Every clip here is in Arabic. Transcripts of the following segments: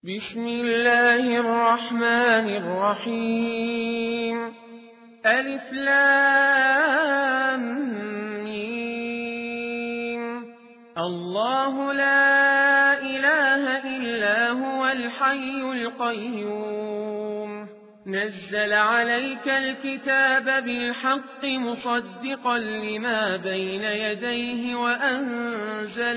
بسم الله الرحمن الرحيم. ألف لام ميم. الله لا إله إلا هو الحي القيوم نزل عليك الكتاب بالحق مصدقا لما بين يديه وأنزل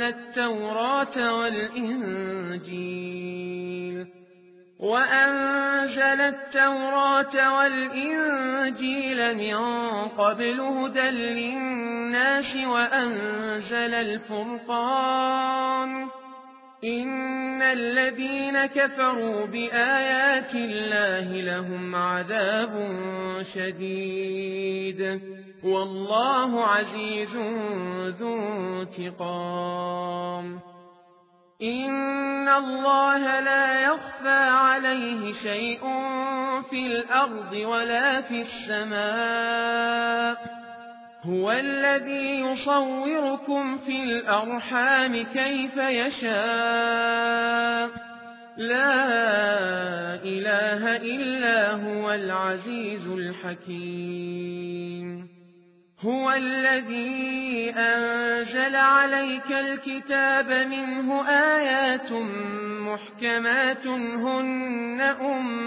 التوراة والإنجيل من قبل هدى للناس وأنزل الفرقان. إن الذين كفروا بآيات الله لهم عذاب شديد والله عزيز ذو انتقام. إن الله لا يخفى عليه شيء في الأرض ولا في السماء. هو الذي يصوركم في الأرحام كيف يشاء. لا إله إلا هو العزيز الحكيم. هو الذي أنزل عليك الكتاب منه آيات محكمات هن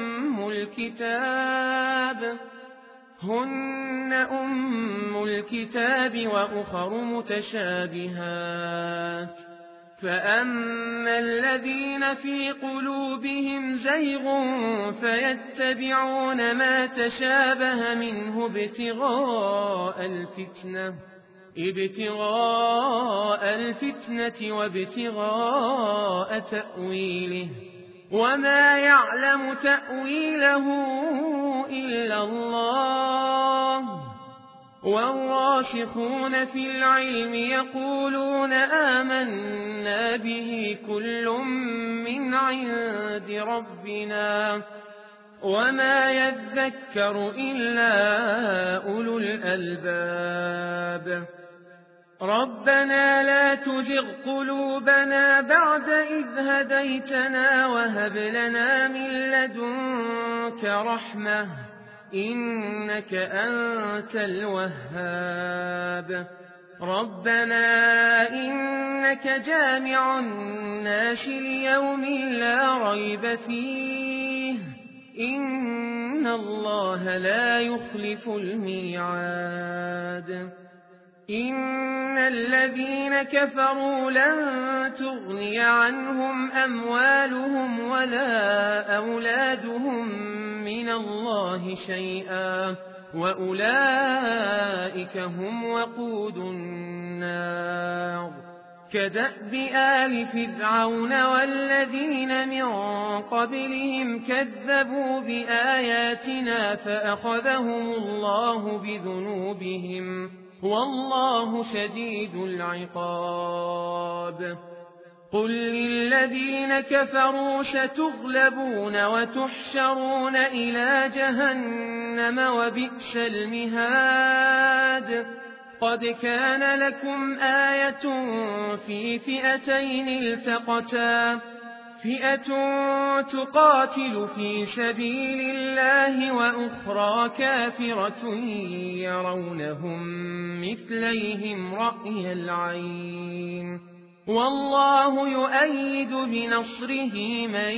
أم الكتاب وأخر متشابهات. فأما الذين في قلوبهم زيغ فيتبعون ما تشابه منه ابتغاء الفتنة وابتغاء تأويله وما يعلم تأويله إلا الله. والراسخون في العلم يقولون آمنا به كل من عند ربنا وما يذكر إلا أولو الألباب. ربنا لا تزغ قلوبنا بعد إذ هديتنا وهب لنا من لدنك رحمة إنك أنت الوهاب. ربنا إنك جامع الناس ليوم لا ريب فيه إن الله لا يخلف الميعاد. إن الذين كفروا لن تغني عنهم أموالهم ولا أولادهم من الله شيئا وأولئك هم وقود النار. كدأب آل فرعون والذين من قبلهم كذبوا بآياتنا فأخذهم الله بذنوبهم والله شديد العقاب. قل للذين كفروا ستغلبون وتحشرون إلى جهنم وبئس المهاد. قد كان لكم آية في فئتين التقتا فئة تقاتل في سبيل الله وأخرى كافرة يرونهم مثليهم رأي العين والله يؤيد بنصره من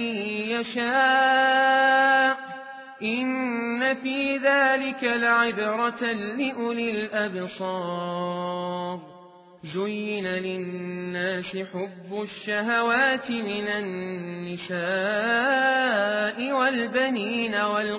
يشاء. إن في ذلك لعبرة لأولي الأبصار. زين للناس حب الشهوات من النساء والبنين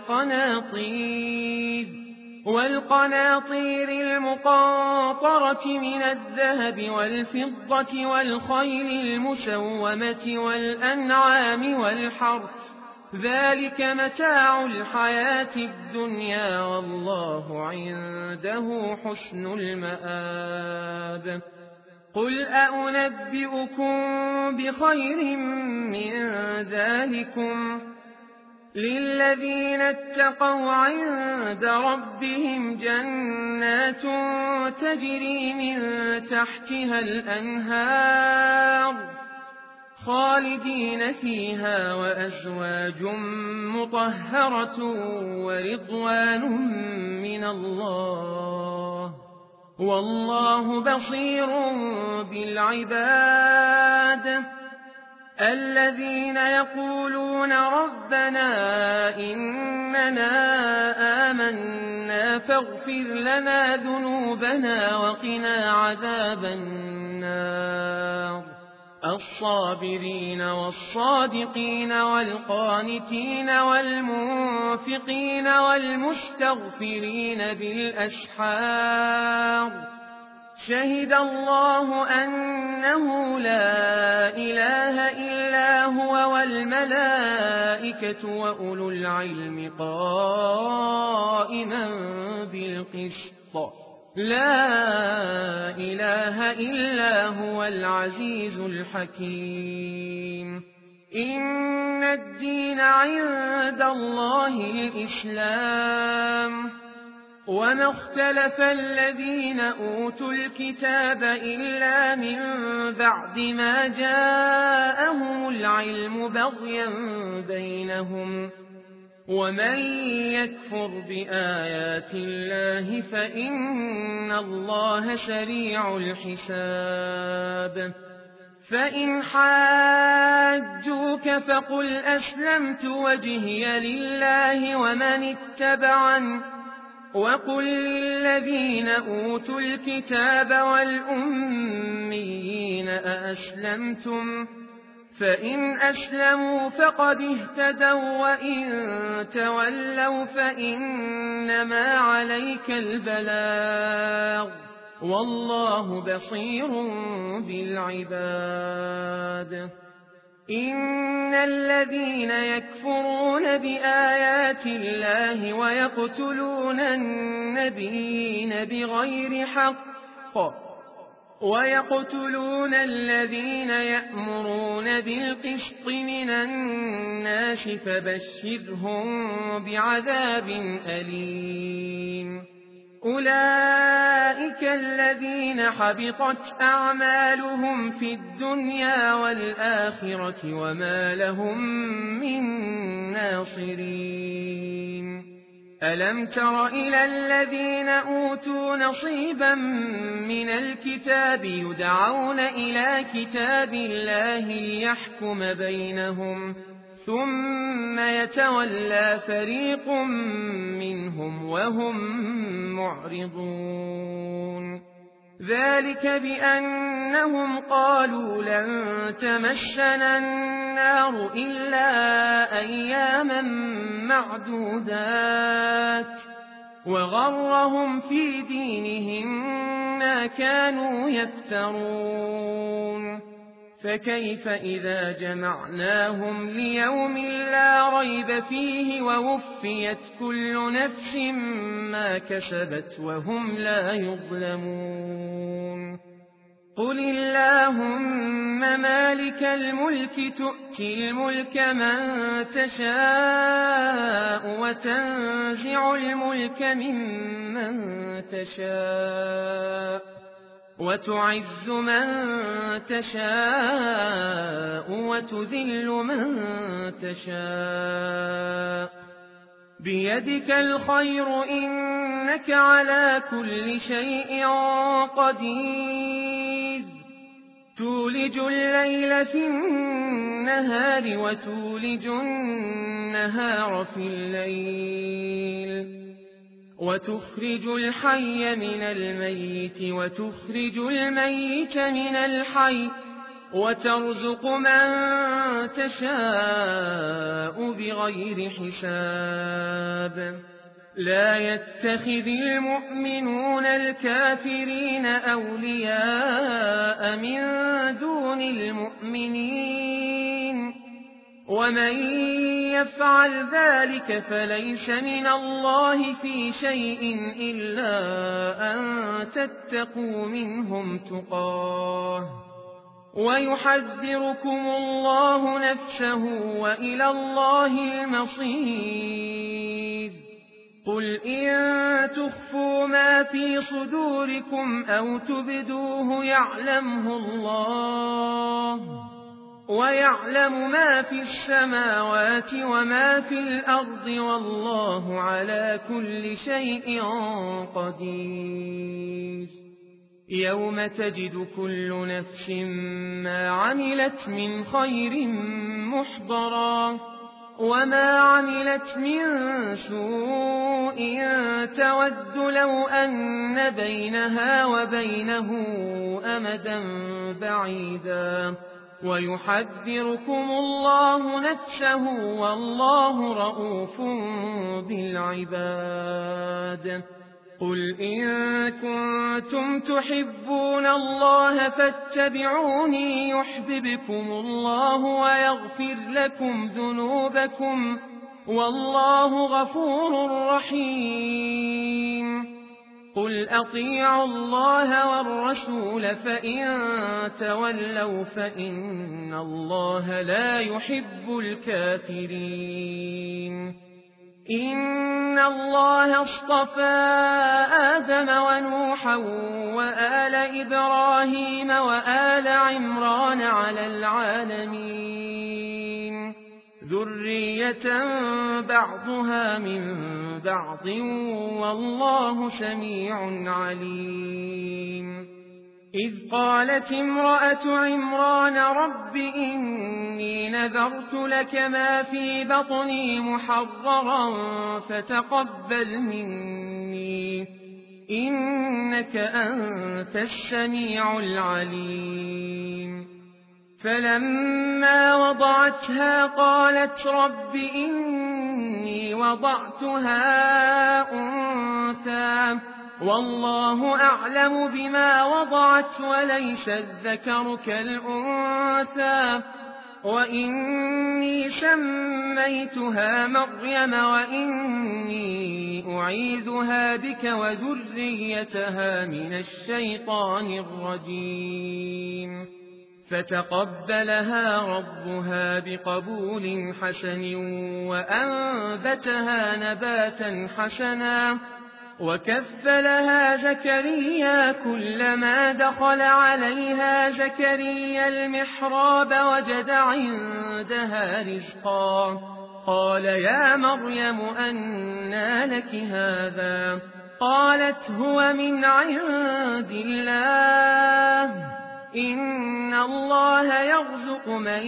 والقناطير المقنطرة من الذهب والفضة والخيل المسومة والأنعام والحرث ذلك متاع الحياة الدنيا والله عنده حسن المآب. قل أنبئكم بخير من ذلكم للذين اتقوا عند ربهم جنات تجري من تحتها الأنهار خالدين فيها وأزواج مطهرة ورضوان من الله والله بصير بالعباد الذين يقولون ربنا إننا آمنا فاغفر لنا ذنوبنا وقنا عذاب النار الصابرين والصادقين والقانتين والمنفقين والمستغفرين بالأسحار شهد الله أنه لا إله إلا هو والملائكة وأولو العلم قائما بالقسط لا إله إلا هو العزيز الحكيم إن الدين عند الله الإسلام وما اختلف الذين أوتوا الكتاب إلا من بعد ما جاءهم العلم بغيا بينهم ومن يكفر بآيات الله فإن الله سريع الحساب فإن حاجوك فقل أسلمت وجهي لله ومن اتبعني وقل للذين أوتوا الكتاب والأميين أأسلمتم فإن أسلموا فقد اهتدوا وإن تولوا فإنما عليك البلاغ والله بصير بالعباد إن الذين يكفرون بآيات الله ويقتلون النبيين بغير حق ويقتلون الذين يأمرون بالقسط من الناس فبشرهم بعذاب أليم أولئك الذين حبطت أعمالهم في الدنيا والآخرة وما لهم من ناصرين ألم تر إلى الذين أوتوا نصيبا من الكتاب يدعون إلى كتاب الله ليحكم بينهم ثم يتولى فريق منهم وهم معرضون ذلك بأنهم قالوا لن تمسنا النار إلا أياما معدودات وغرهم في دينهم ما كانوا يفترون فكيف إذا جمعناهم ليوم لا ريب فيه ووفيت كل نفس ما كسبت وهم لا يظلمون قل اللهم مالك الملك تؤتي الملك من تشاء وتنزع الملك ممن تشاء وتعز من تشاء وتذل من تشاء بيدك الخير إنك على كل شيء قدير تولج الليل في النهار وتولج النهار في الليل وتخرج الحي من الميت وتخرج الميت من الحي وترزق من تشاء بغير حساب لا يتخذ المؤمنون الكافرين أولياء من دون المؤمنين ومن يفعل ذلك فليس من الله في شيء إلا أن تتقوا منهم تقاه ويحذركم الله نفسه وإلى الله المصير قل إن تخفوا ما في صدوركم أو تبدوه يعلمه الله ويعلم ما في السماوات وما في الأرض والله على كل شيء قدير. يوم تجد كل نفس ما عملت من خير محضرا وما عملت من سوء تود لو أن بينها وبينه أمدا بعيدا ويحذركم الله نفسه والله رءوف بالعباد. قل إن كنتم تحبون الله فاتبعوني يحببكم الله ويغفر لكم ذنوبكم والله غفور رحيم. قل أطيعوا الله والرسول فإن تولوا فإن الله لا يحب الكافرين. إن الله اصطفى آدم ونوحا وآل إبراهيم وآل عمران على العالمين ذرية بعضها من بعض والله سميع عليم. إذ قالت امرأة عمران رب إني نذرت لك ما في بطني محررا فتقبل مني إنك أنت السميع العليم. فلما وضعتها قالت رب إني وضعتها أنثى والله أعلم بما وضعت وليس الذكر كالأنثى وإني سميتها مريم وإني أعيذها بك وذريتها من الشيطان الرجيم. فتقبلها ربها بقبول حسن وأنبتها نباتا حسنا وكفلها زكريا كلما دخل عليها زكريا المحراب وجد عندها رزقا قال يا مريم أنى لك هذا قالت هو من عند الله إن الله يرزق من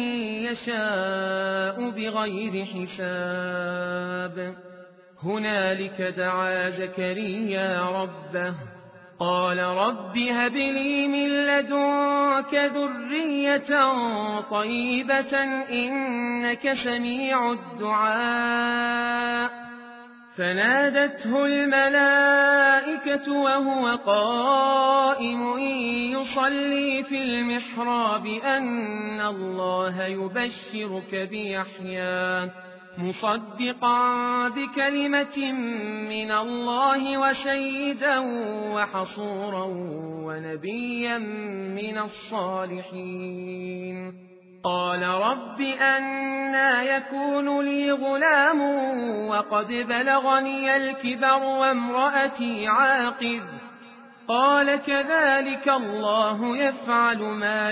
يشاء بغير حساب. هنالك دعا زكريا ربه قال رب هب لي من لدنك ذرية طيبة إنك سميع الدعاء. فنادته الملائكة وهو قائم يصلي في المحراب أن الله يبشرك بيحيى مصدقا بكلمة من الله وسيدا وحصورا ونبيا من الصالحين. قال رب أنى يكون لي غلام وقد بلغني الكبر وامرأتي عاقر قال كذلك الله يفعل ما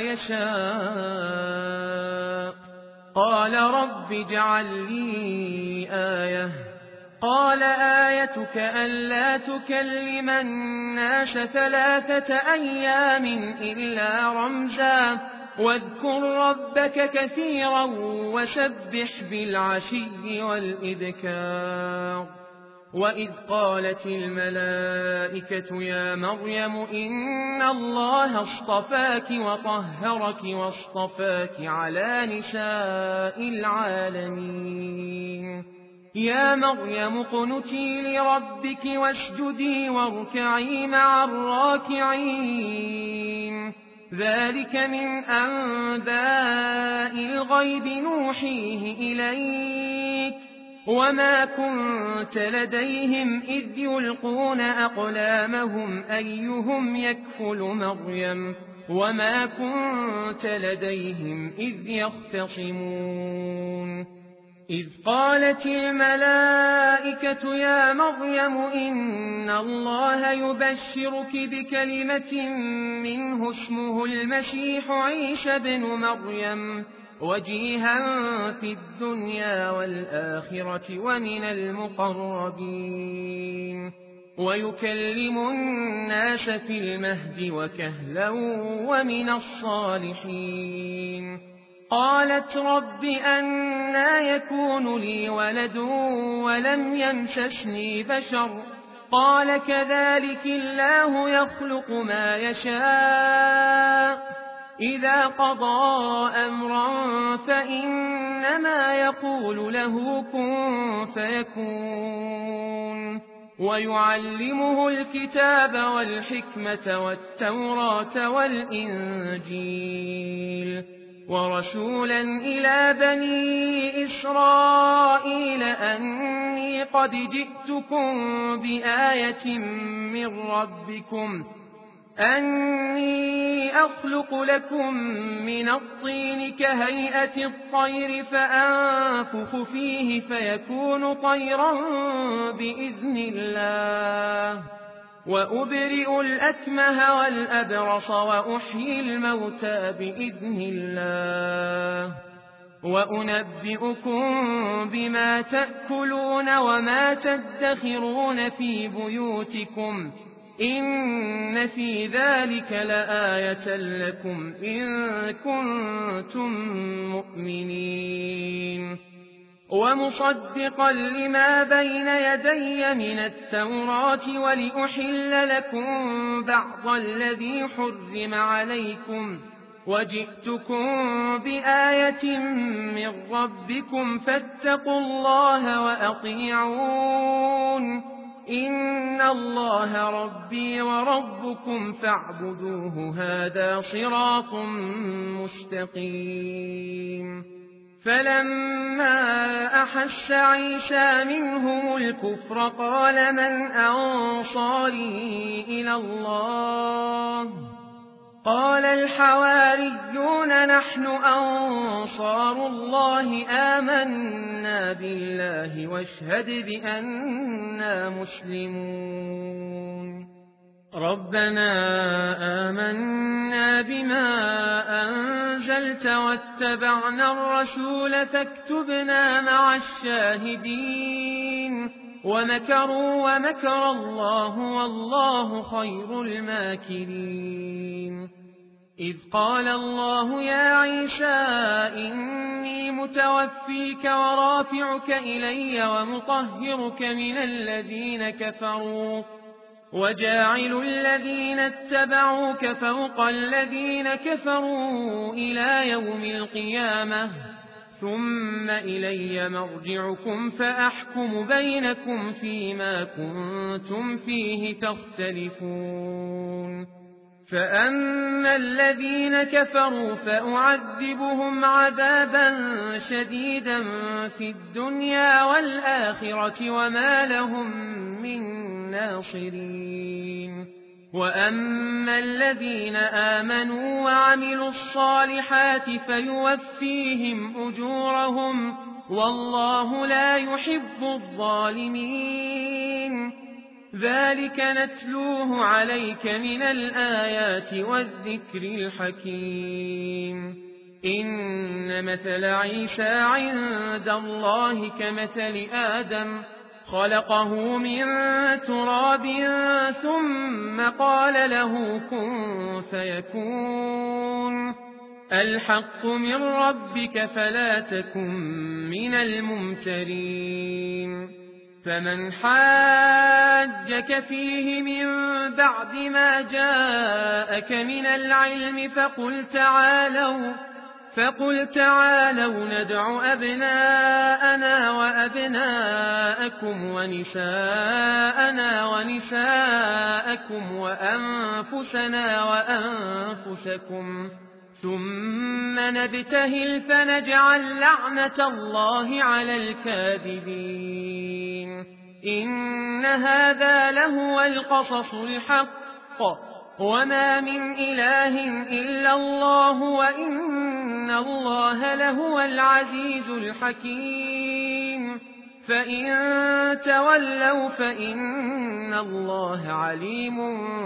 يشاء. قال رب اجعل لي آية قال آيتك ألا تكلم الناس 3 أيام إلا رمزا واذكر ربك كثيرا وسبح بالعشي والإذكار. وإذ قالت الملائكة يا مريم إن الله اصطفاك وطهرك واصطفاك على نساء العالمين. يا مريم اقنتي لربك واسجدي واركعي مع الراكعين. ذلك من أنباء الغيب نوحيه إليك وما كنت لديهم إذ يلقون أقلامهم أيهم يكفل مريم وما كنت لديهم إذ يختصمون. إذ قالت الملائكة يا مريم إن الله يبشرك بكلمة منه اسمه المسيح عيسى بن مريم وجيها في الدنيا والآخرة ومن المقربين ويكلم الناس في المهد وكهلا ومن الصالحين. قالت رب أنى يكون لي ولد ولم يمسسني بشر قال كذلك الله يخلق ما يشاء إذا قضى أمرا فإنما يقول له كن فيكون. ويعلمه الكتاب والحكمة والتوراة والإنجيل ورسولا إلى بني إسرائيل أني قد جئتكم بآية من ربكم أني أخلق لكم من الطين كهيئة الطير فأنفخ فيه فيكون طيرا بإذن الله وأبرئ الأكمه والأبرص وأحيي الموتى بإذن الله وأنبئكم بما تأكلون وما تدخرون في بيوتكم إن في ذلك لآية لكم إن كنتم مؤمنين. ومصدقا لما بين يدي من التوراة ولأحل لكم بعض الذي حرم عليكم وجئتكم بآية من ربكم فاتقوا الله وأطيعون إن الله ربي وربكم فاعبدوه هذا صراط مستقيم. فلما أحس عيسى منهم الكفر قال من أنصاري إلى الله قال الحواريون نحن أنصار الله آمنا بالله واشهد بأننا مسلمون. ربنا آمنا بما أنزلت واتبعنا الرسول فاكتبنا مع الشاهدين. ومكروا ومكر الله والله خير الماكرين. إذ قال الله يا عيسى إني متوفيك ورافعك إلي ومطهرك من الذين كفروا وجاعل الذين اتبعوك فوق الذين كفروا إلى يوم القيامة ثم إلي مرجعكم فأحكم بينكم فيما كنتم فيه تختلفون. فأما الذين كفروا فأعذبهم عذابا شديدا في الدنيا والآخرة وما لهم من ناصرين. وأما الذين آمنوا وعملوا الصالحات فيوفيهم أجورهم والله لا يحب الظالمين. ذلك نتلوه عليك من الآيات والذكر الحكيم. إن مثل عيسى عند الله كمثل آدم خلقه من تراب ثم قال له كن فيكون. الحق من ربك فلا تكن من الممترين. فمن حاجك فيه من بعد ما جاءك من العلم فقل تعالوا ندع أبناءنا وأبناءكم ونساءنا ونساءكم وأنفسنا وأنفسكم ثم نبتهل فنجعل لعنة الله على الكاذبين. إن هذا لهو القصص الحق وما من إله إلا الله وإن إن الله لهو العزيز الحكيم فإن تولوا فإن الله عليم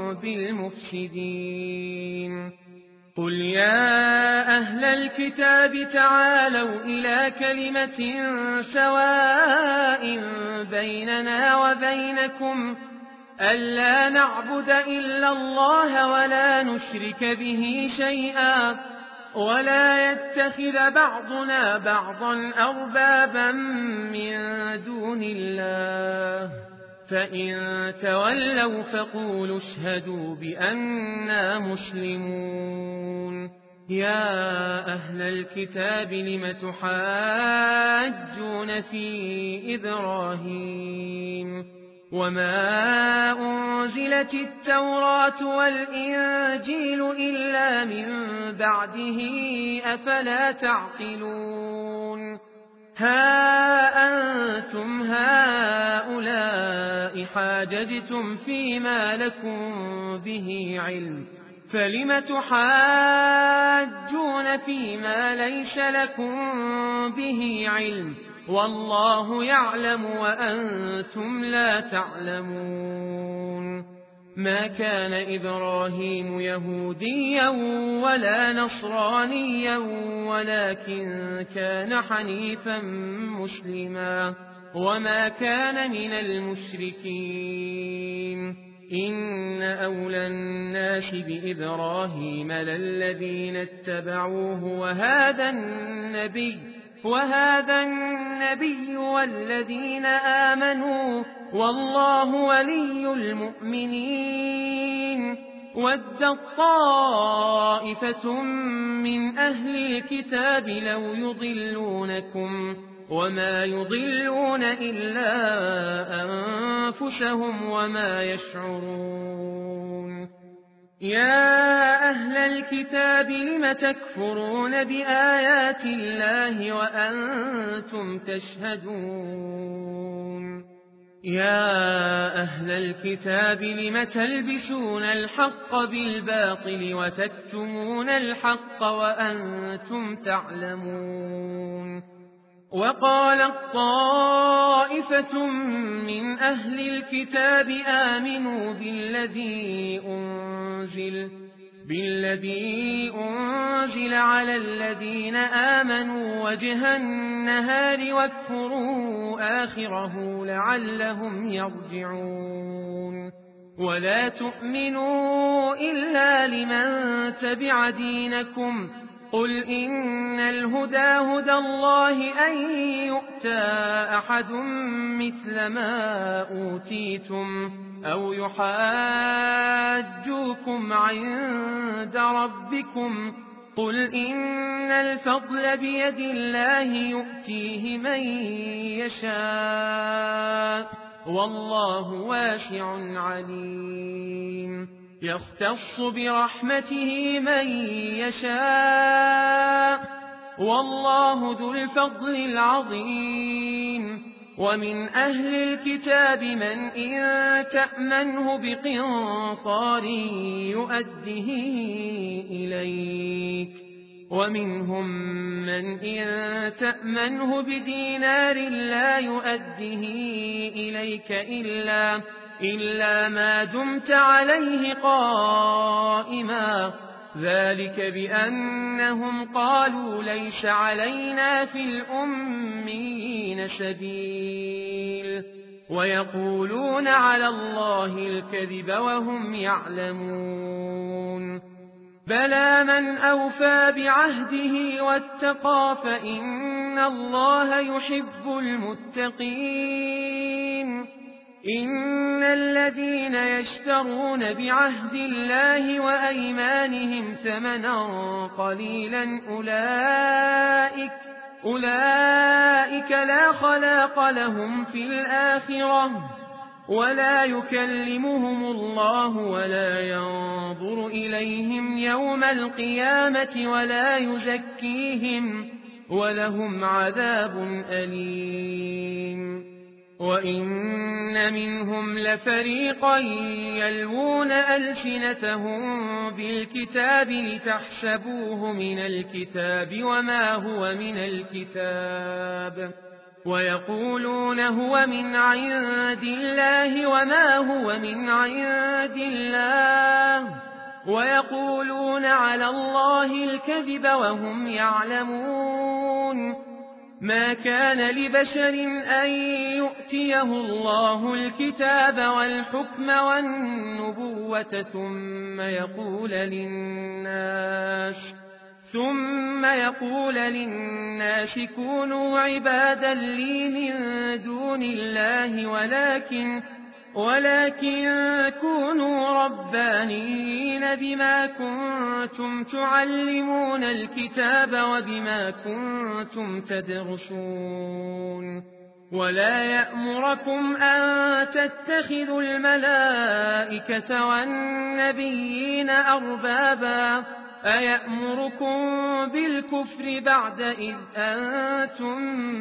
بالمفسدين قل يا أهل الكتاب تعالوا إلى كلمة سواء بيننا وبينكم ألا نعبد إلا الله ولا نشرك به شيئا ولا يتخذ بعضنا بعضا أربابا من دون الله فإن تولوا فقولوا اشهدوا بأننا مسلمون يا أهل الكتاب لم تحاجون في إبراهيم وما أنزلت التوراة والإنجيل إلا من بعده أفلا تعقلون ها أنتم هؤلاء حاججتم فيما لكم به علم فلم تحاجون فيما ليس لكم به علم والله يعلم وأنتم لا تعلمون ما كان إبراهيم يهوديا ولا نصرانيا ولكن كان حنيفا مسلما وما كان من المشركين إن أولى الناس بإبراهيم للذين اتبعوه وهذا النبي والذين آمنوا والله ولي المؤمنين ودت طائفة من أهل الكتاب لو يضلونكم وما يضلون إلا أنفسهم وما يشعرون يا أهل الكتاب لم تكفرون بآيات الله وأنتم تشهدون يا أهل الكتاب لم تلبسون الحق بالباطل وتكتمون الحق وأنتم تعلمون وقالت طائفة من أهل الكتاب آمنوا بالذي أنزل على الذين آمنوا وجه النهار واكفروا آخره لعلهم يرجعون ولا تؤمنوا إلا لمن تبع دينكم قل إن الهدى هدى الله أن يؤتى أحد مثل ما أوتيتم أو يحاجوكم عند ربكم قل إن الفضل بيد الله يؤتيه من يشاء والله واسع عليم يختص برحمته من يشاء والله ذو الفضل العظيم ومن أهل الكتاب من إن تأمنه بقنطار يؤده إليك ومنهم من إن تأمنه بدينار لا يؤده إليك إلا ما دمت عليه قائما ذلك بأنهم قالوا ليس علينا في الأمين سبيل ويقولون على الله الكذب وهم يعلمون بلى من أوفى بعهده واتقى فإن الله يحب المتقين إن الذين يشترون بعهد الله وأيمانهم ثمنا قليلا أولئك لا خلاق لهم في الآخرة ولا يكلمهم الله ولا ينظر إليهم يوم القيامة ولا يزكيهم ولهم عذاب أليم وإن منهم لفريقا يلوون ألسنتهم بالكتاب لتحسبوه من الكتاب وما هو من الكتاب ويقولون هو من عند الله وما هو من عند الله ويقولون على الله الكذب وهم يعلمون. ما كان لبشر أن يؤتيه الله الكتاب والحكم والنبوة ثم يقول للناس كونوا عبادا لي من دون الله ولكن كونوا ربانيين بما كنتم تعلمون الكتاب وبما كنتم تدرسون. ولا يأمركم أن تتخذوا الملائكة والنبيين أربابا أيأمركم بالكفر بعد إذ أنتم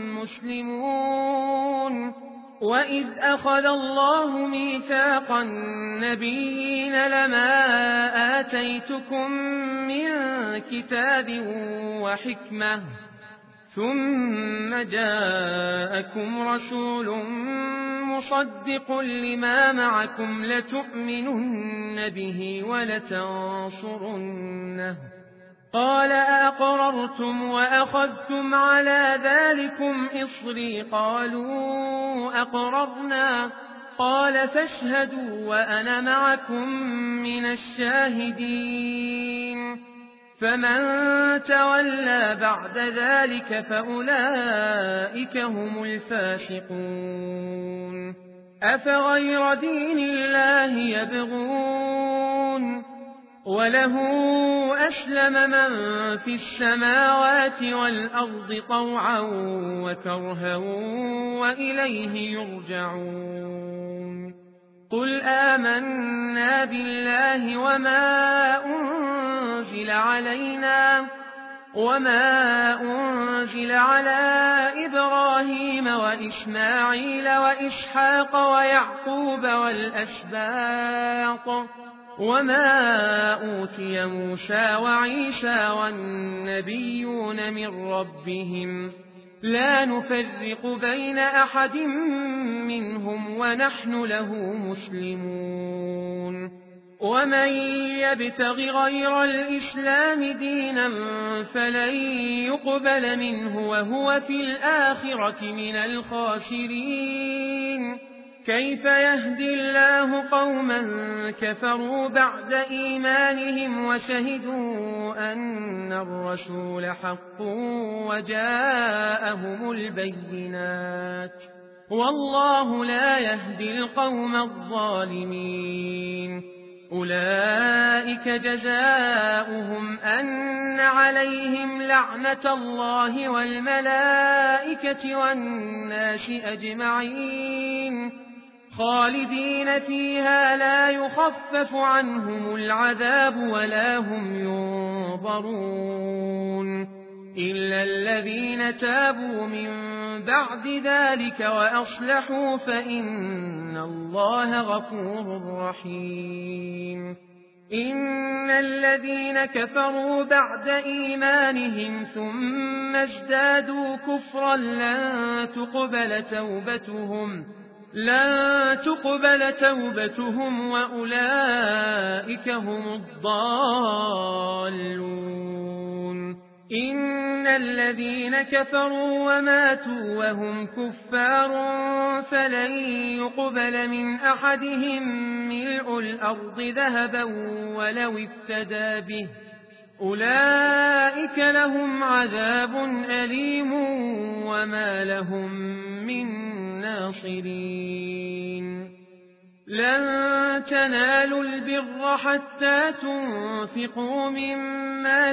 مسلمون. وإذ أخذ الله ميثاق النبيين لما آتيتكم من كتاب وحكمة ثم جاءكم رسول مصدق لما معكم لتؤمنن به ولتنصرنه قال أقررتم وأخذتم على ذلكم إصري قالوا أقررنا قال فاشهدوا وأنا معكم من الشاهدين. فمن تولى بعد ذلك فأولئك هم الفاسقون. أفغير دين الله يبغون وله أسلم من في السماوات والأرض طوعا وكرها وإليه يرجعون. قل آمنا بالله وما أنزل على إبراهيم وإسماعيل وإسحاق ويعقوب والأسباط وما أوتي موسى وعيسى والنبيون من ربهم لا نفرق بين أحد منهم ونحن له مسلمون. ومن يبتغ غير الإسلام دينا فلن يقبل منه وهو في الآخرة من الخاسرين. كيف يهدي الله قوما كفروا بعد إيمانهم وشهدوا أن الرسول حق وجاءهم البينات والله لا يهدي القوم الظالمين. أولئك جزاؤهم أن عليهم لعنة الله والملائكة والناس أجمعين خالدين فيها لا يخفف عنهم العذاب ولا هم ينظرون إلا الذين تابوا من بعد ذلك وأصلحوا فإن الله غفور رحيم. إن الذين كفروا بعد إيمانهم ثم ازدادوا كفرا لن تقبل توبتهم وأولئك هم الضالون. إن الذين كفروا وماتوا وهم كفار فلن يقبل من أحدهم ملء الأرض ذهبا ولو افتدى به أولئك لهم عذاب أليم وما لهم من ناصرين. لن تنالوا البر حتى تنفقوا مما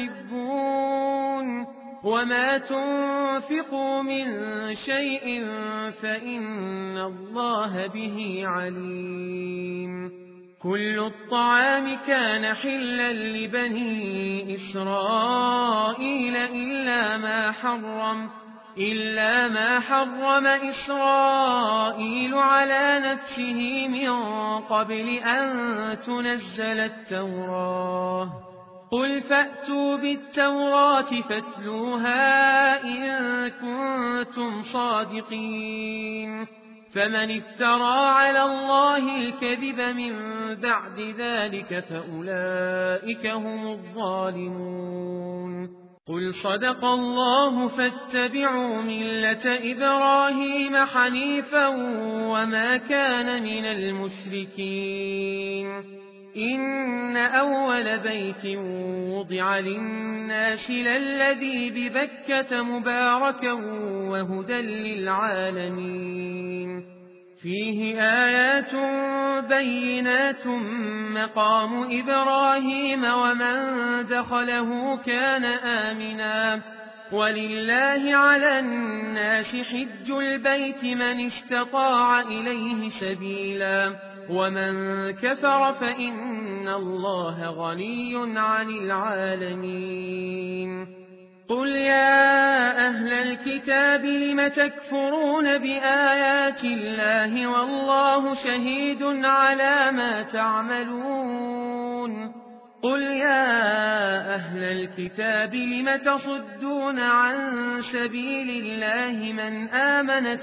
تحبون وما تنفقوا من شيء فإن الله به عليم. كل الطعام كان حلا لبني إسرائيل إلا ما حرم إسرائيل على نفسه من قبل أن تنزل التوراة. قل فأتوا بالتوراة فاتلوها إن كنتم صادقين. فمن افترى على الله الكذب من بعد ذلك فأولئك هم الظالمون. قل صدق الله فاتبعوا ملة إبراهيم حنيفا وما كان من المشركين. إن أول بيت وضع للناس للذي ببكة مباركا وهدى للعالمين. فيه آيات بينات مقام إبراهيم ومن دخله كان آمنا. ولله على الناس حج البيت من استطاع إليه سبيلا ومن كفر فإن الله غني عن العالمين. قل يا أهل الكتاب لم تكفرون بآيات الله والله شهيد على ما تعملون. قل يا أهل الكتاب لم تصدون عن سبيل الله من آمن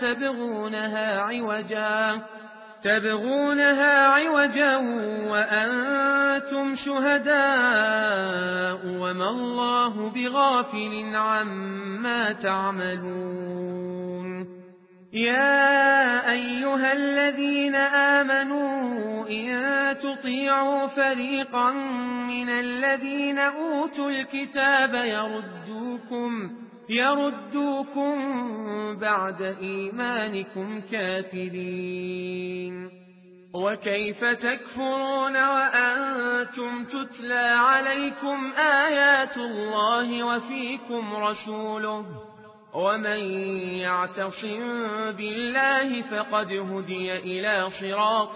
تبغونها عوجا وأنتم شهداء وما الله بغافل عما تعملون. يا أيها الذين آمنوا إن تطيعوا فريقا من الذين أوتوا الكتاب يردوكم بعد إيمانكم كافرين. وكيف تكفرون وأنتم تتلى عليكم آيات الله وفيكم رسوله ومن يعتصم بالله فقد هدي إلى صراط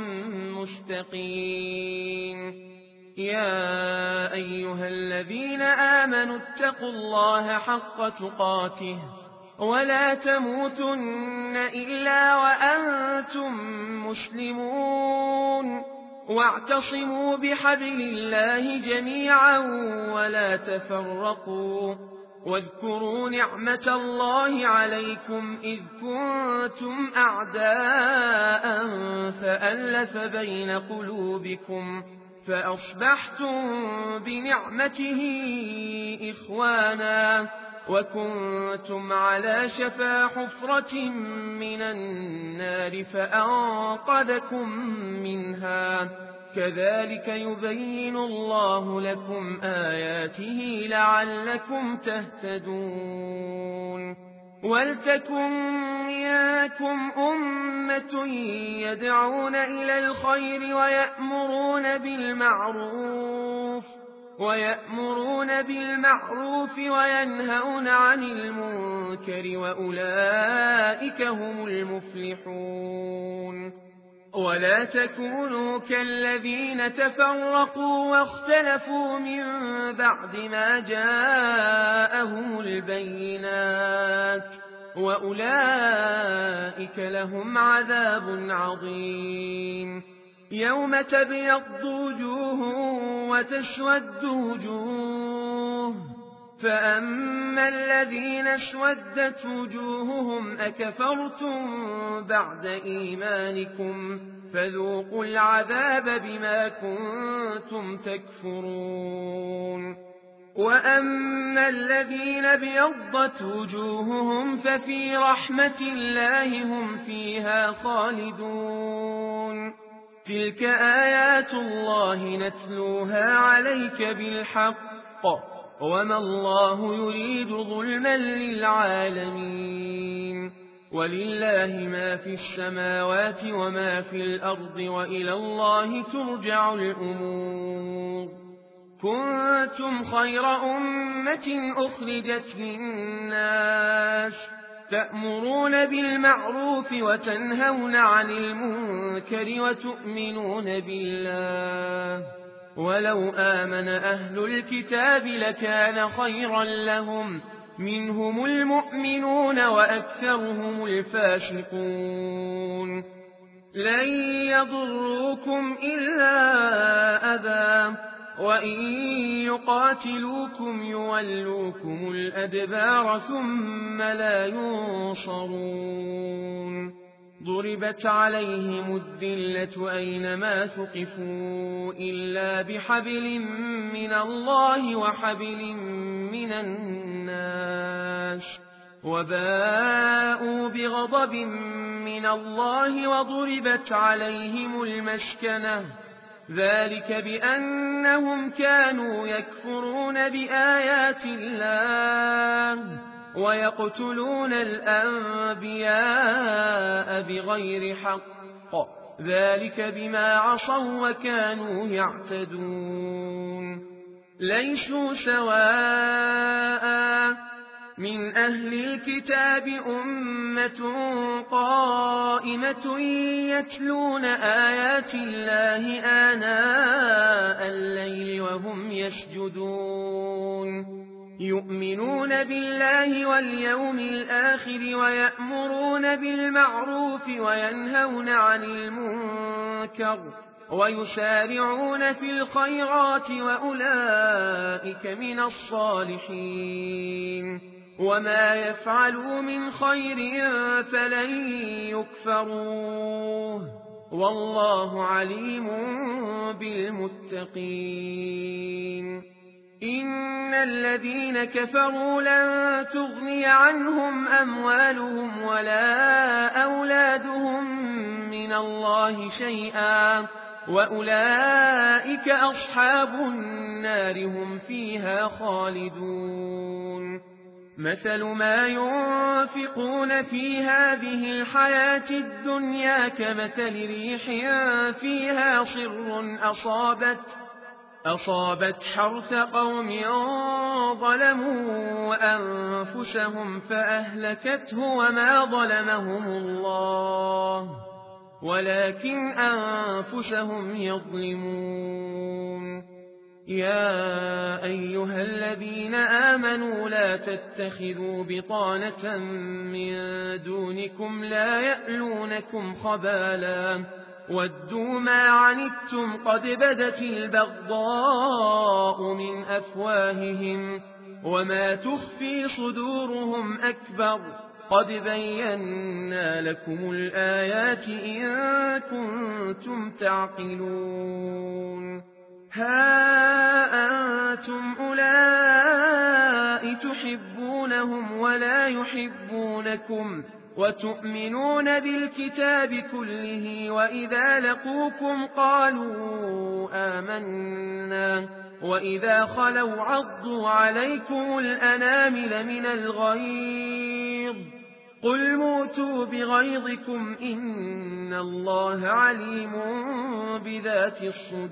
مستقيم. يا أيها الذين آمنوا اتقوا الله حق تقاته ولا تموتن إلا وأنتم مسلمون. واعتصموا بحبل الله جميعا ولا تفرقوا. واذكروا نعمة الله عليكم إذ كنتم أعداء فألف بين قلوبكم فأصبحتم بنعمته إخوانا وكنتم على شفا حفرة من النار فأنقذكم منها. كذلك يبين الله لكم آياته لعلكم تهتدون. ولتكن منكم أمة يدعون إلى الخير ويأمرون بالمعروف وينهون عن المنكر وأولئك هم المفلحون. ولا تكونوا كالذين تفرقوا واختلفوا من بعد ما جاءهم البينات وأولئك لهم عذاب عظيم. يوم تبيض وجوه وتسود وجوه فأما الذين اسودت وجوههم أكفرتم بعد إيمانكم فذوقوا العذاب بما كنتم تكفرون. وأما الذين بيضت وجوههم ففي رحمة الله هم فيها خالدون. تلك آيات الله نتلوها عليك بالحق وما الله يريد ظلما للعالمين. ولله ما في السماوات وما في الأرض وإلى الله ترجع الأمور. كنتم خير أمة أخرجت للناس تأمرون بالمعروف وتنهون عن المنكر وتؤمنون بالله. ولو آمن أهل الكتاب لكان خيرا لهم منهم المؤمنون وأكثرهم الفاسقون لن يضروكم إلا أذى وإن يقاتلوكم يولوكم الأدبار ثم لا ينصرون ضربت عليهم الذلة أينما ثقفوا إلا بحبل من الله وحبل من الناس وباءوا بغضب من الله وضربت عليهم المسكنة ذلك بأنهم كانوا يكفرون بآيات الله ويقتلون الأنبياء بغير حق ذلك بما عصوا وكانوا يعتدون ليسوا سواء من أهل الكتاب أمة قائمة يتلون آيات الله آناء الليل وهم يسجدون يؤمنون بالله واليوم الآخر ويأمرون بالمعروف وينهون عن المنكر ويسارعون في الخيرات وأولئك من الصالحين وما يفعلوا من خير فلن يكفروه والله عليم بالمتقين إن الذين كفروا لن تغني عنهم أموالهم ولا أولادهم من الله شيئا وأولئك أصحاب النار هم فيها خالدون مثل ما ينفقون في هذه الحياة الدنيا كمثل ريح فيها صر أصابت حرث قوم ظلموا أنفسهم فأهلكته وما ظلمهم الله ولكن أنفسهم يظلمون يا أيها الذين آمنوا لا تتخذوا بطانة من دونكم لا يألونكم خبالا ودوا ما عنتم قد بدت البغضاء من أفواههم وما تخفي صدورهم أكبر قد بينا لكم الآيات إن كنتم تعقلون ها أنتم أولئك تحبونهم ولا يحبونكم وتؤمنون بالكتاب كله وإذا لقوكم قالوا آمنا وإذا خلوا عضوا عليكم الأنامل من الغيظ قل موتوا بغيظكم إن الله عليم بذات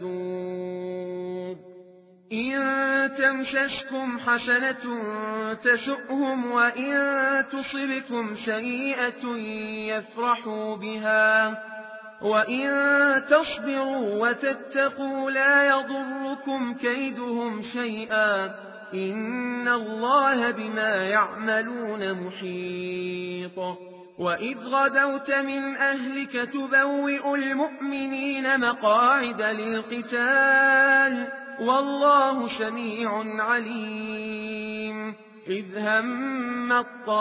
الصدور إن تمسسكم حسنة تسؤهم وإن تصبكم سيئة يفرحوا بها وإن تصبروا وتتقوا لا يضركم كيدهم شيئا إن الله بما يعملون محيط وإذ غدوت من أهلك تبوئ المؤمنين مقاعد للقتال والله سميع عليم إذ هم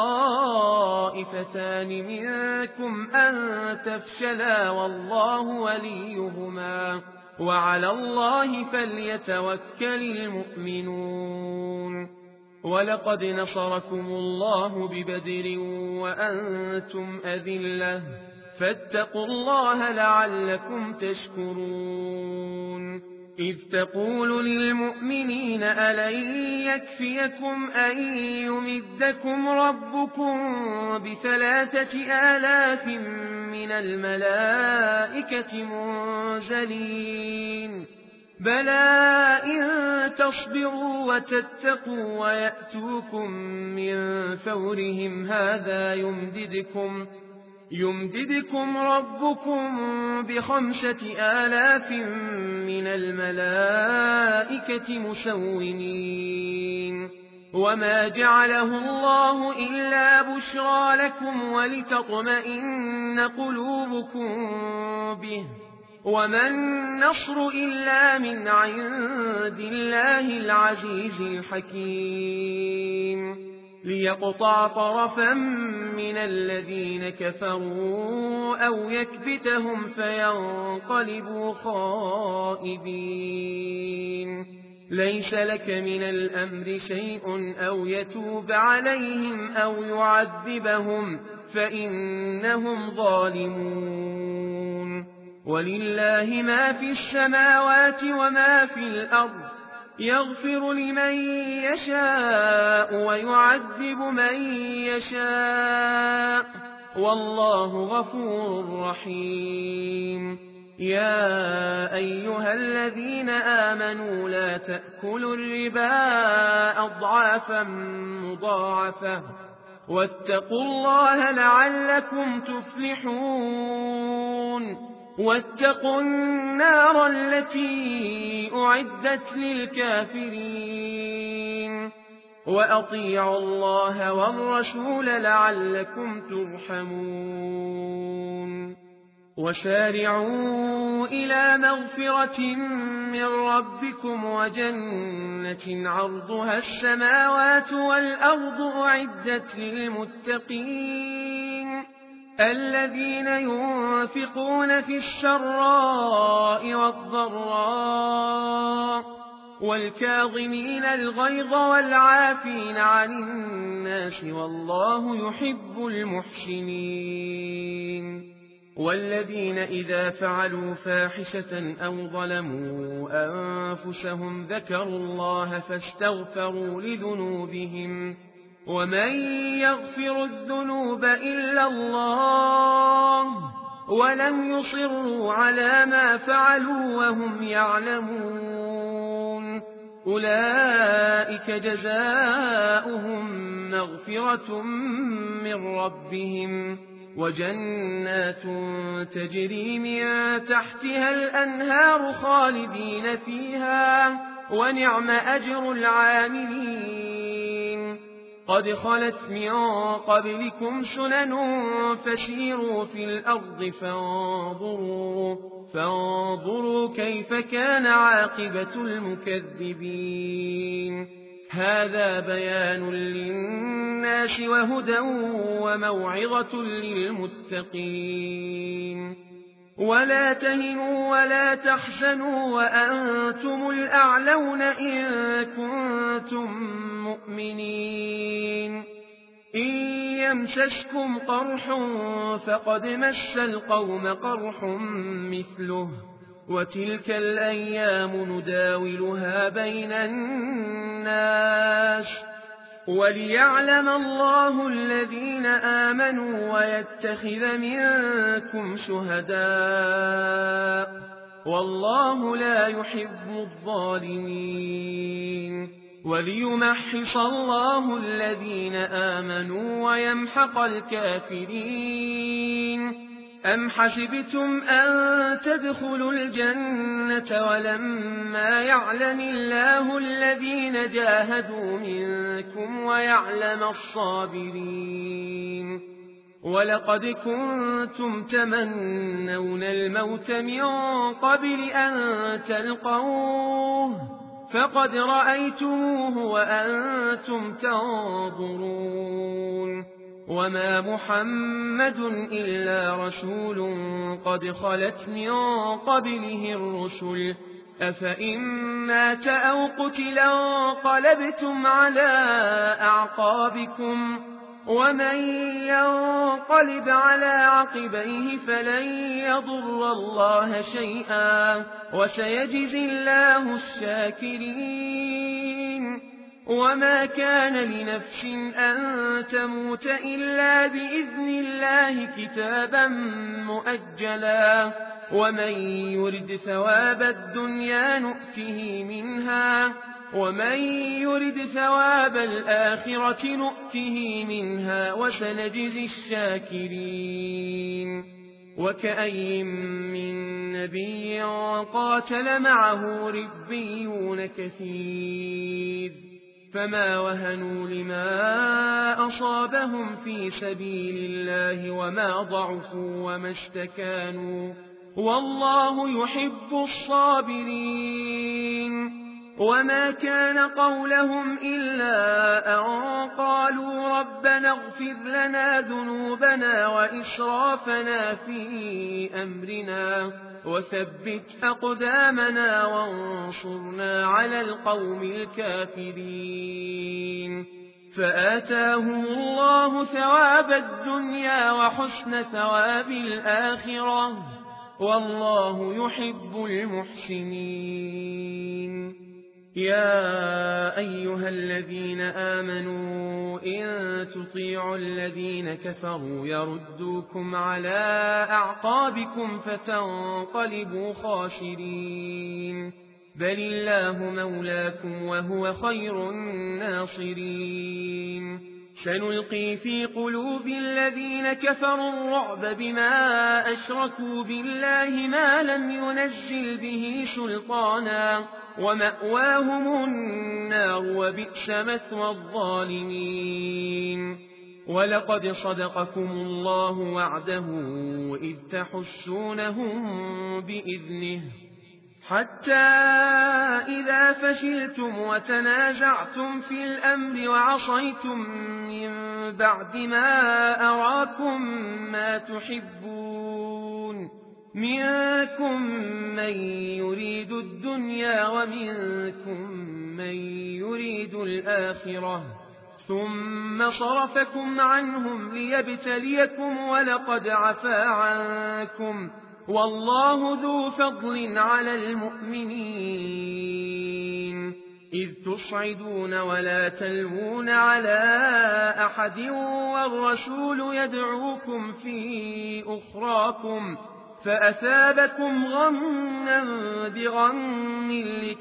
الطائفتان منكم أن تفشلا والله وليهما وعلى الله فليتوكل المؤمنون ولقد نصركم الله ببدر وأنتم أذلة فاتقوا الله لعلكم تشكرون إذ تقول للمؤمنين ألن يكفيكم أن يمدكم ربكم ب3,000 من الملائكة منزلين بلى إن تصبروا وتتقوا ويأتوكم من فورهم هذا يمددكم ربكم ب5,000 من الملائكة مسومين وما جعله الله إلا بشرى لكم ولتطمئن قلوبكم به، وما النصر إلا من عند الله العزيز الحكيم، ليقطع طرفا من الذين كفروا أو يكبتهم فينقلبوا خائبين. ليس لك من الأمر شيء أو يتوب عليهم أو يعذبهم فإنهم ظالمون. ولله ما في السماوات وما في الأرض، يغفر لمن يشاء ويعذب من يشاء، والله غفور رحيم. يا أيها الذين آمنوا لا تأكلوا الربا أضعافا مضاعفة، واتقوا الله لعلكم تفلحون. واتقوا النار التي أعدت للكافرين، وأطيعوا الله والرسول لعلكم ترحمون. وسارعوا إلى مغفرة من ربكم وجنة عرضها السماوات والأرض أعدت للمتقين، الذين ينفقون في السراء والضراء والكاظمين الغيظ والعافين عن الناس، والله يحب المحسنين. والذين إذا فعلوا فاحشة أو ظلموا أنفسهم ذكروا الله فاستغفروا لذنوبهم، ومن يغفر الذنوب إلا الله، ولم يصروا على ما فعلوا وهم يعلمون، أولئك جزاؤهم مغفرة من ربهم وجنات تجري من تحتها الأنهار خالدين فيها، ونعم أجر العاملين. قد خلت من قبلكم سنن فسيروا في الأرض فانظروا كيف كان عاقبة المكذبين. هذا بيان للناس وهدى وموعظة للمتقين. ولا تهنوا ولا تحزنوا وأنتم الأعلون إن كنتم مؤمنين. إن يمسسكم قرح فقد مس القوم قرح مثله، وتلك الأيام نداولها بين الناس، وليعلم الله الذين آمنوا ويتخذ منكم شهداء، والله لا يحب الظالمين. وليمحص الله الذين آمنوا ويمحق الكافرين. أم حسبتم أن تدخلوا الجنة ولما يعلم الله الذين جاهدوا منكم ويعلم الصابرين؟ ولقد كنتم تمنون الموت من قبل أن تلقوه فقد رأيتموه وأنتم تنظرون. وما محمد إلا رسول قد خلت من قبله الرسل، أفإن مات أو قتل انقلبتم على أعقابكم، ومن ينقلب على عقبيه فلن يضر الله شيئا، وسيجزي الله الشاكرين. وما كان لنفس أن تموت إلا بإذن الله كتابا مؤجلا، ومن يرد ثواب الدنيا نؤته منها، ومن يرد ثواب الآخرة نؤته منها، وسنجزي الشاكرين. وكأي من نبي قاتل معه ربيون كثير، فما وهنوا لما أصابهم في سبيل الله وما ضعفوا وما استكانوا والله يحب الصابرين. وما كان قولهم إلا أن قالوا ربنا اغفر لنا ذنوبنا وإسرافنا في أمرنا وثبت أقدامنا وانصرنا على القوم الكافرين. فآتاهم الله ثواب الدنيا وحسن ثواب الآخرة والله يحب المحسنين. يا أيها الذين آمنوا إن تطيعوا الذين كفروا يردوكم على أعقابكم فتنقلبوا خاسرين. بل الله مولاكم وهو خير الناصرين. سنلقي في قلوب الذين كفروا الرعب بما أشركوا بالله ما لم ينزل به سلطانا ومأواهم النار وبئس مثوى الظالمين. ولقد صدقكم الله وعده إذ تحسونهم بإذنه حتى إذا فشلتم وتنازعتم في الأمر وعصيتم من بعد ما أراكم ما تحبون منكم من يريد الدنيا ومنكم من يريد الآخرة ثم صرفكم عنهم ليبتليكم ولقد عفا عنكم والله ذو فضل على المؤمنين. إذ تصعدون ولا تلوون على أحد والرسول يدعوكم في أخراكم فأثابكم غما بغم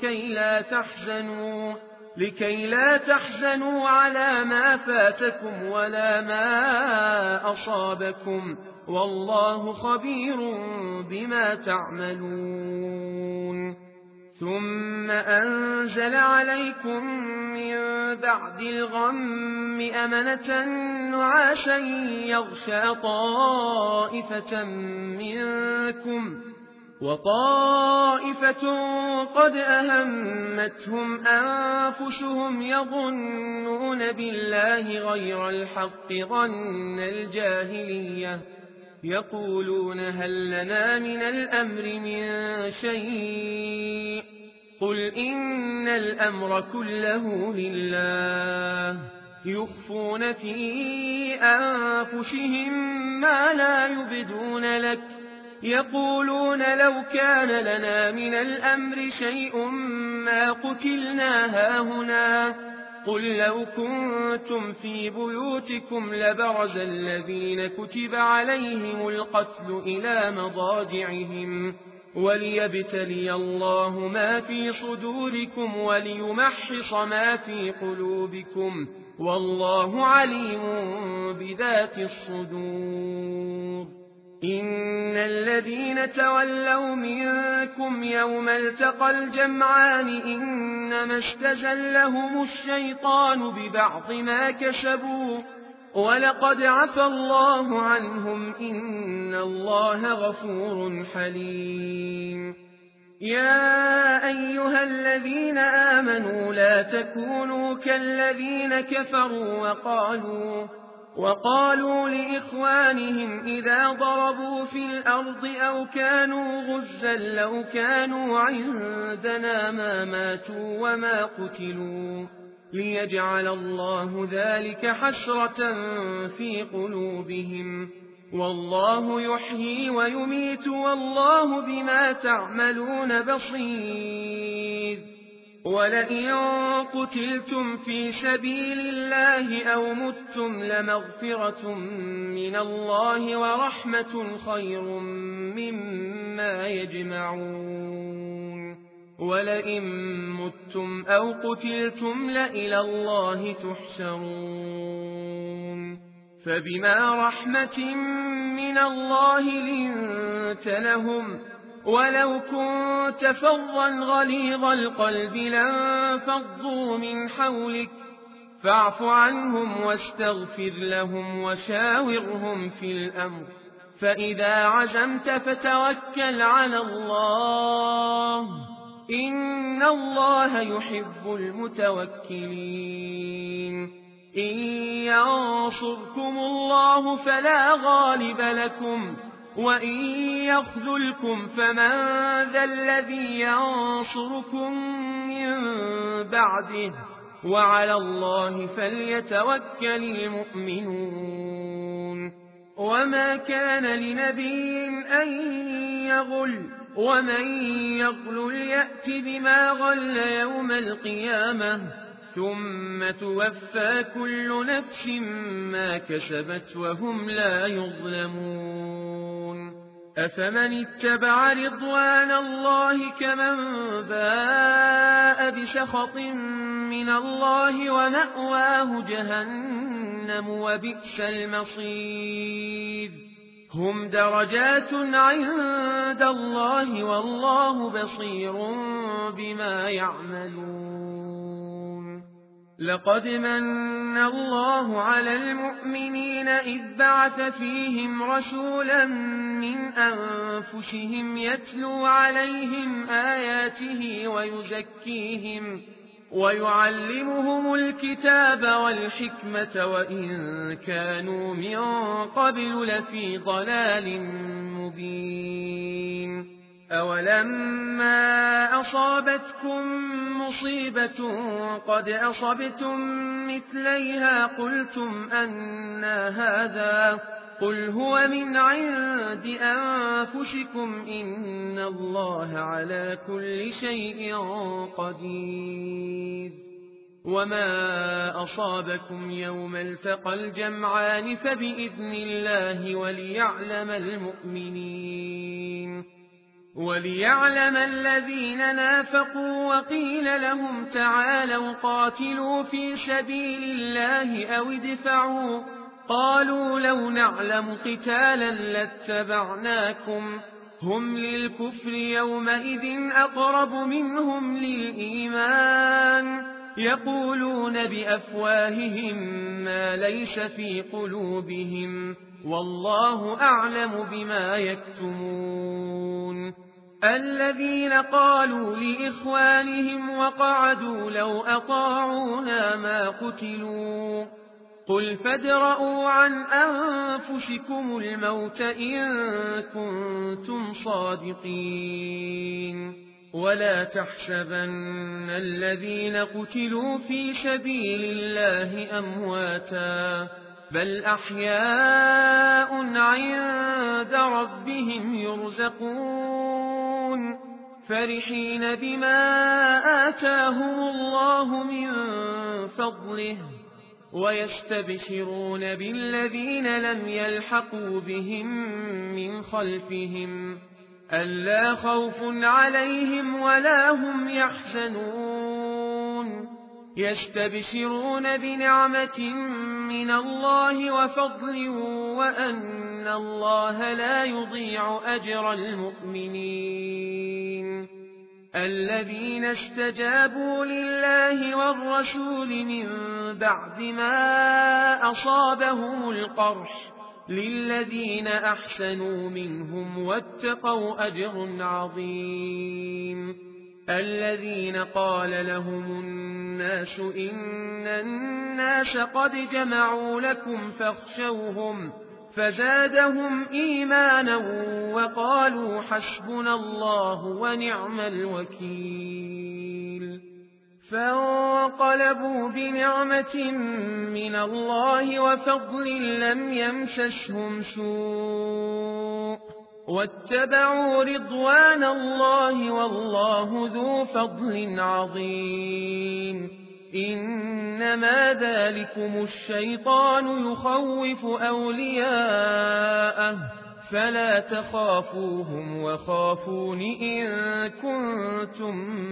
لكي لا تحزنوا على ما فاتكم ولا ما أصابكم والله خبير بما تعملون. ثم أنزل عليكم من بعد الغم أمنة نعاسا يغشى طائفة منكم وطائفة قد أهمتهم أنفسهم يظنون بالله غير الحق ظن الجاهلية يقولون هل لنا من الأمر من شيء قل إن الأمر كله لله يخفون في أنفسهم ما لا يبدون لك يقولون لو كان لنا من الأمر شيء ما قتلنا هاهنا قل لو كنتم في بيوتكم لبرز الذين كتب عليهم القتل إلى مضاجعهم وليبتلي الله ما في صدوركم وليمحص ما في قلوبكم والله عليم بذات الصدور. إن الذين تولوا منكم يوم التقى الجمعان إنما استزلهم الشيطان ببعض ما كسبوا ولقد عفى الله عنهم إن الله غفور حليم. يا أيها الذين آمنوا لا تكونوا كالذين كفروا وقالوا لإخوانهم إذا ضربوا في الأرض أو كانوا غزا لو كانوا عندنا ما ماتوا وما قتلوا ليجعل الله ذلك حسرة في قلوبهم والله يحيي ويميت والله بما تعملون بصير. ولئن قتلتم في سبيل الله أو متم لمغفرة من الله ورحمة خير مما يجمعون. ولئن متم أو قتلتم لإلى الله تحشرون. فبما رحمة من الله لنت لهم ولو كنت فظا غليظ القلب لانفضوا من حولك فاعف عنهم واستغفر لهم وشاورهم في الأمر فإذا عزمت فتوكل على الله إن الله يحب المتوكلين إن ينصركم الله فلا غالب لكم وإن يخذلكم فمن ذا الذي ينصركم من بعده وعلى الله فليتوكل المؤمنون وما كان لنبي أن يغل ومن يغل يأت بما غل يوم القيامة ثم توفى كل نفس ما كسبت وهم لا يظلمون أفمن اتبع رضوان الله كمن باء بسخط من الله ومأواه جهنم وبئس المصير هم درجات عند الله والله بصير بما يعملون لقد من الله على المؤمنين إذ بعث فيهم رسولا من أنفسهم يتلو عليهم آياته ويزكيهم ويعلمهم الكتاب والحكمة وإن كانوا من قبل لفي ضلال مبين أولما أصابتكم مصيبة قد أصبتم مثليها قلتم أنى هذا قل هو من عند أنفسكم إن الله على كل شيء قدير وما أصابكم يوم التقى الجمعان فبإذن الله وليعلم الذين نافقوا وقيل لهم تعالوا قاتلوا في سبيل الله أو ادفعوا قالوا لو نعلم قتالا لاتبعناكم هم للكفر يومئذ أقرب منهم للإيمان يقولون بأفواههم ما ليس في قلوبهم والله أعلم بما يكتمون الذين قالوا لإخوانهم وقعدوا لو أطاعونا ما قتلوا قل فادرءوا عن أنفسكم الموت إن كنتم صادقين ولا تحسبن الذين قتلوا في سبيل الله أمواتا بل أحياء عند ربهم يرزقون فرحين بما آتاهم الله من فضله ويستبشرون بالذين لم يلحقوا بهم من خلفهم ألا خوف عليهم ولا هم يحزنون يستبشرون بنعمة من الله وفضل وأن الله لا يضيع أجر المؤمنين الذين استجابوا لله والرسول من بعد ما أصابهم القرح للذين أحسنوا منهم واتقوا أجر عظيم الذين قال لهم الناس إن الناس قد جمعوا لكم فاخشوهم فزادهم إيمانا وقالوا حسبنا الله ونعم الوكيل فانقلبوا بنعمة من الله وفضل لم يمسسهم سوء واتبعوا رضوان الله والله ذو فضل عظيم إنما ذلكم الشيطان يخوف أولياءه فلا تخافوهم وخافون إن كنتم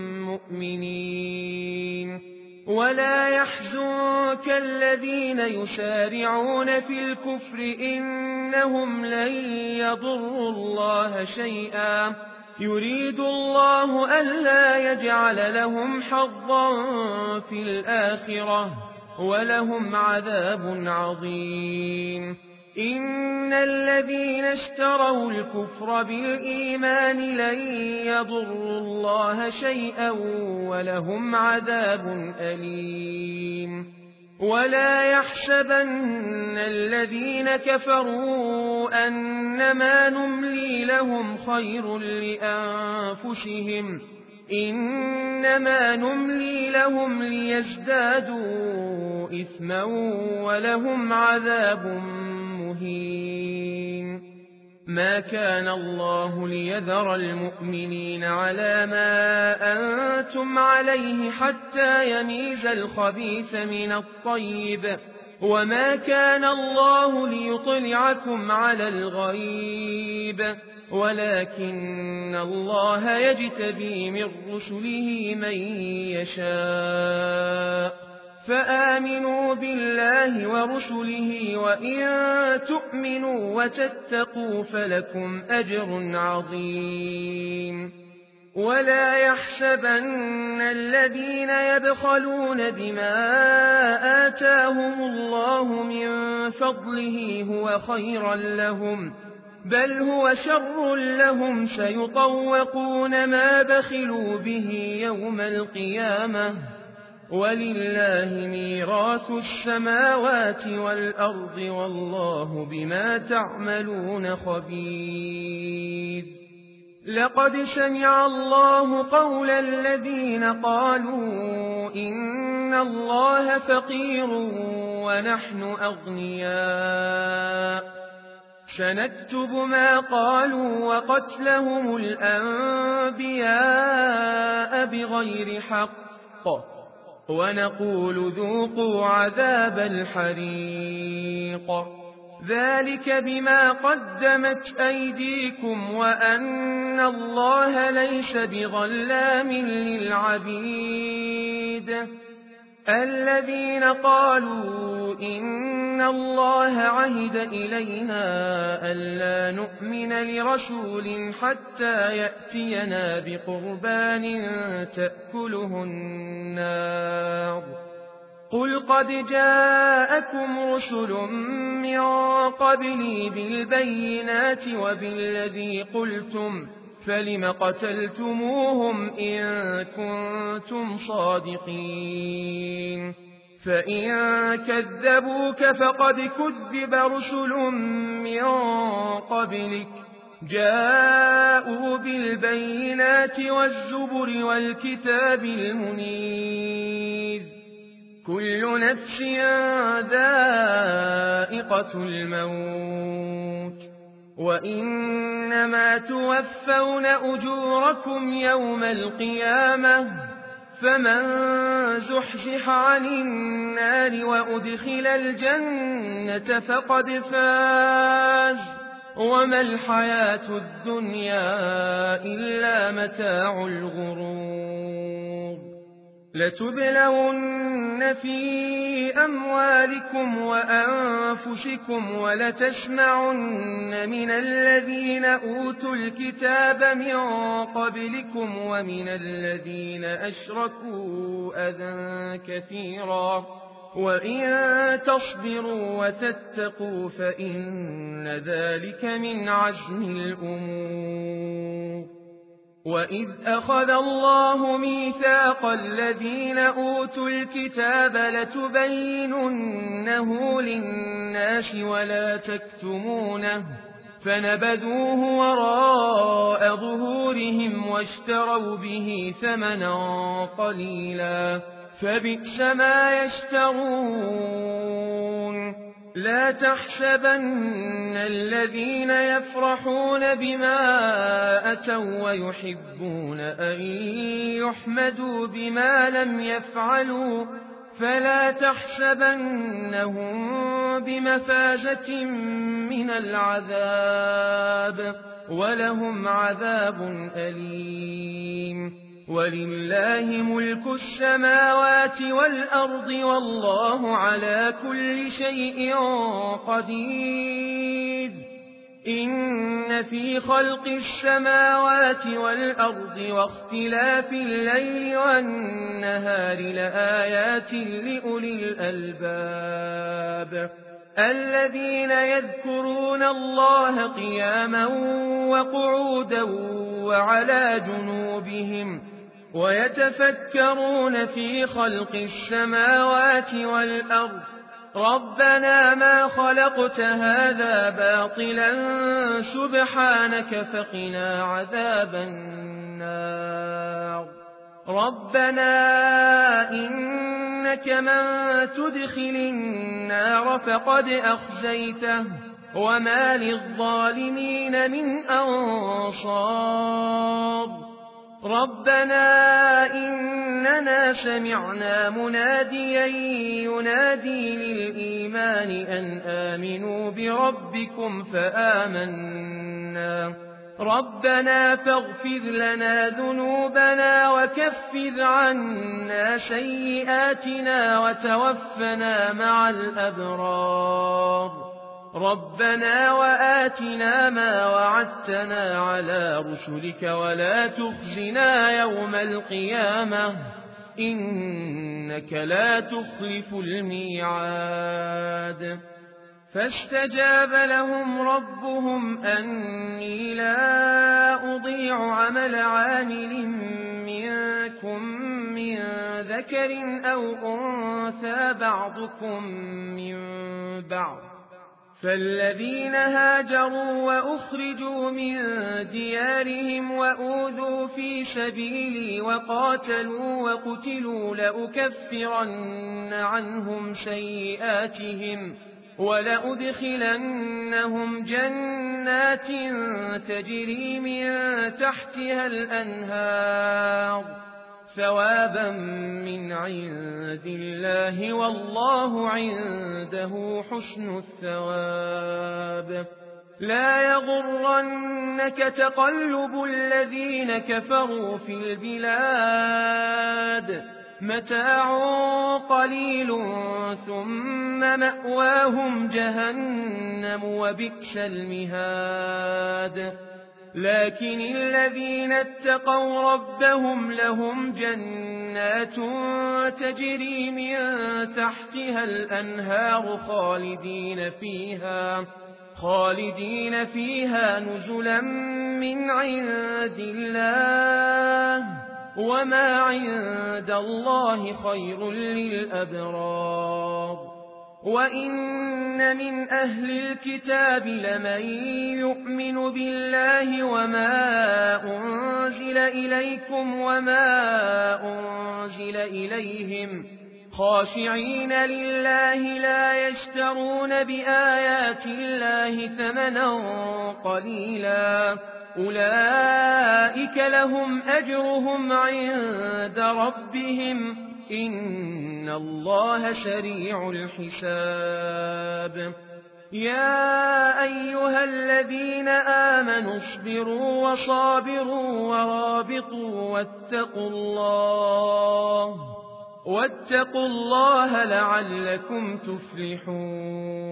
مؤمنين ولا يحزنك الذين يسارعون في الكفر إنهم لن يضروا الله شيئا يريد الله ألا يجعل لهم حظا في الآخرة ولهم عذاب عظيم. إن الذين اشتروا الكفر بالإيمان لن يضروا الله شيئا ولهم عذاب أليم. ولا يحسبن الذين كفروا أنما نملي لهم خير لأنفسهم إنما نملي لهم ليزدادوا إثما ولهم عذاب مهين. ما كان الله ليذر المؤمنين على ما أنتم عليه حتى يميز الخبيث من الطيب وما كان الله ليطلعكم على الغيب ولكن الله يجتبي من رسله من يشاء فآمنوا بالله ورسله وإن تؤمنوا وتتقوا فلكم أجر عظيم. ولا يحسبن الذين يبخلون بما آتاهم الله من فضله هو خيرا لهم بل هو شر لهم سيطوقون ما بخلوا به يوم القيامة ولله ميراث السماوات والأرض والله بما تعملون خبير. لقد سمع الله قول الذين قالوا إن الله فقير ونحن أغنياء سنكتب ما قالوا وقتلهم الأنبياء بغير حق ونقول ذوقوا عذاب الحريق ذلك بما قدمت أيديكم وأن الله ليس بظلام للعبيد. الذين قالوا إن الله عهد إلينا ألا نؤمن لرسول حتى يأتينا بقربان تأكله النار قل قد جاءكم رسل من قبلي بالبينات وبالذي قلتم فلم قتلتموهم إن كنتم صادقين. فإن كذبوك فقد كذب رسل من قبلك جاءوا بالبينات والزبر والكتاب المنير. كل نفس ذائقة الموت وإنما توفون أجوركم يوم القيامة فمن زحزح عن النار وأدخل الجنة فقد فاز وما الحياة الدنيا إلا متاع الغرور. لتبلون في أموالكم وأنفسكم ولتسمعن من الذين أوتوا الكتاب من قبلكم ومن الذين أشركوا أذى كثيرا وإن تصبروا وتتقوا فإن ذلك من عزم الأمور. وإذ أخذ الله ميثاق الذين أوتوا الكتاب لتبيننه للناس ولا تكتمونه فنبذوه وراء ظهورهم واشتروا به ثمنا قليلا فبئس ما يشترون. لا تحسبن الذين يفرحون بما أتوا ويحبون أن يحمدوا بما لم يفعلوا فلا تحسبنهم بمفازة من العذاب ولهم عذاب أليم. ولله ملك السماوات والأرض والله على كل شيء قدير. إن إن في خلق السماوات والأرض واختلاف الليل والنهار لآيات لأولي الألباب الذين يذكرون الله قياما وقعودا وعلى جنوبهم ويتفكرون في خلق السماوات والأرض ربنا ما خلقت هذا باطلا سبحانك فقنا عذاب النار ربنا إنك من تدخل النار فقد أخزيته وما للظالمين من أنصار ربنا إننا سمعنا مناديا ينادي للإيمان أن آمنوا بربكم فآمنا ربنا فاغفر لنا ذنوبنا وكفر عنا سيئاتنا وتوفنا مع الأبرار ربنا وآتنا ما وعدتنا على رسلك ولا تخزنا يوم القيامة إنك لا تخلف الميعاد فاستجاب لهم ربهم أني لا أضيع عمل عامل منكم من ذكر أو أنثى بعضكم من بعض فالذين هاجروا وأخرجوا من ديارهم وأوذوا في سبيلي وقاتلوا وقتلوا لأكفرن عنهم سيئاتهم ولأدخلنهم جنات تجري من تحتها الأنهار ثوابا من عند الله والله عنده حسن الثواب لا يغرنك تقلب الذين كفروا في البلاد متاع قليل ثم مأواهم جهنم وبئس المهاد لكن الذين اتقوا ربهم لهم جنات تجري من تحتها الأنهار خالدين فيها نزلا من عند الله وما عند الله خير للأبرار وإن من أهل الكتاب لمن يؤمن بالله وما أنزل إليكم وما أنزل إليهم خاشعين لله لا يشترون بآيات الله ثمنا قليلا أولئك لهم أجرهم عند ربهم إن الله سريع الحساب يا أيها الذين آمنوا اصبروا وصابروا ورابطوا واتقوا الله لعلكم تفلحون